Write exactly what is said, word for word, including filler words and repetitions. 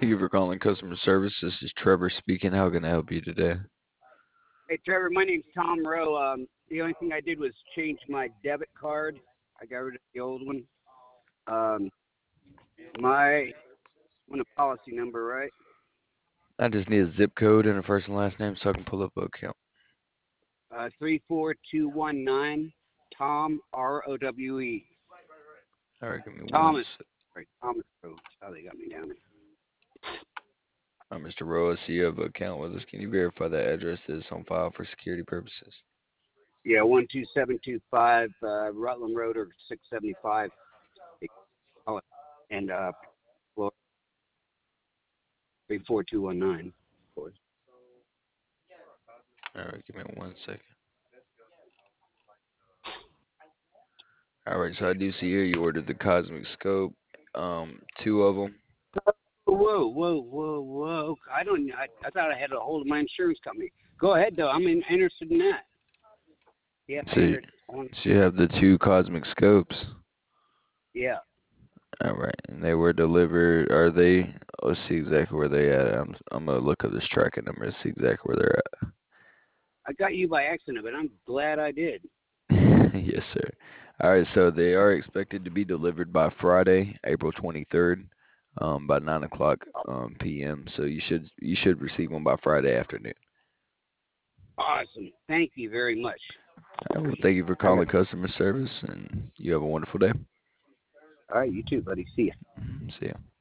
Thank you for calling customer service. This is Trevor speaking. How can I help you today? Hey, Trevor, my name's Tom Rowe. Um, the only thing I did was change my debit card. I got rid of the old one. Um, my want a policy number, right? I just need a zip code and a first and last name so I can pull up an account. Uh, three four two one nine. Tom R O W E. All right, give me one Thomas. sec. Right, Thomas Rowe. That's how they got me down there. Uh, Mister Roa, so you have an account with us. Can you verify that address is on file for security purposes? Yeah, one two seven two five uh, Rutland Road or six seventy five. And uh, three four two one nine. Of course. All right, give me one second. All right, so I do see here you ordered the Cosmic Scope, um, two of them. Whoa, whoa, whoa, whoa! I don't. I, I thought I had a hold of my insurance company. Go ahead, though. I'm in, interested in that. Yeah, So, I you- entered on. so you have the two Cosmic Scopes. Yeah. All right, and they were delivered. Are they? Let's see exactly where they at. I'm I'm gonna look up this tracking number to see exactly where they're at. I got you by accident, but I'm glad I did. Yes, sir. All right, so they are expected to be delivered by Friday, April twenty-third, um, by nine o'clock um, p m. So you should you should receive one by Friday afternoon. Awesome. Thank you very much. All right, well, thank you for I got. calling customer service, and you have a wonderful day. All right, you too, buddy. See ya. Mhm, see ya.